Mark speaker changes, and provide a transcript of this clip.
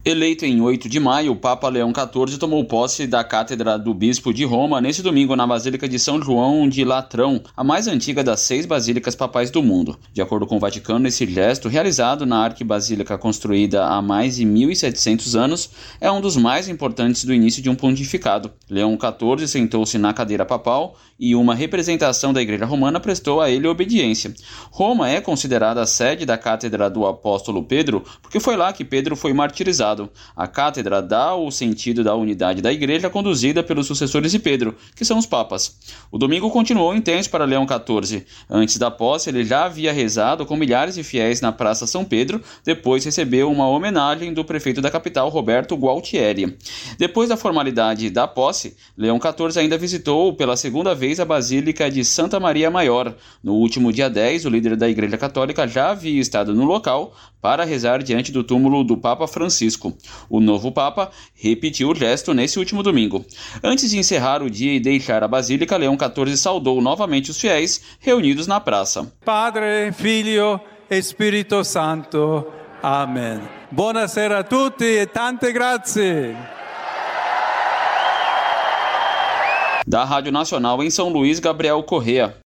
Speaker 1: Eleito em 8 de maio, o Papa Leão XIV tomou posse da Cátedra do Bispo de Roma nesse domingo na Basílica de São João de Latrão, a mais antiga das 6 basílicas papais do mundo. De acordo com o Vaticano, esse gesto, realizado na arquibasílica construída há mais de 1.700 anos, é um dos mais importantes do início de um pontificado. Leão XIV sentou-se na cadeira papal e uma representação da Igreja Romana prestou a ele obediência. Roma é considerada a sede da Cátedra do Apóstolo Pedro, porque foi lá que Pedro foi martirizado. A cátedra dá o sentido da unidade da igreja conduzida pelos sucessores de Pedro, que são os papas. O domingo continuou intenso para Leão XIV. Antes da posse, ele já havia rezado com milhares de fiéis na Praça São Pedro, depois recebeu uma homenagem do prefeito da capital, Roberto Gualtieri. Depois da formalidade da posse, Leão XIV ainda visitou pela segunda vez a Basílica de Santa Maria Maior. No último dia 10, o líder da Igreja Católica já havia estado no local para rezar diante do túmulo do Papa Francisco. O novo Papa repetiu o gesto nesse último domingo. Antes de encerrar o dia e deixar a Basílica, Leão XIV saudou novamente os fiéis reunidos na praça.
Speaker 2: Padre, Figlio e Spirito Santo. Amen. Buonasera a tutti e tante grazie.
Speaker 1: Da Rádio Nacional em São Luís, Gabriel Correa.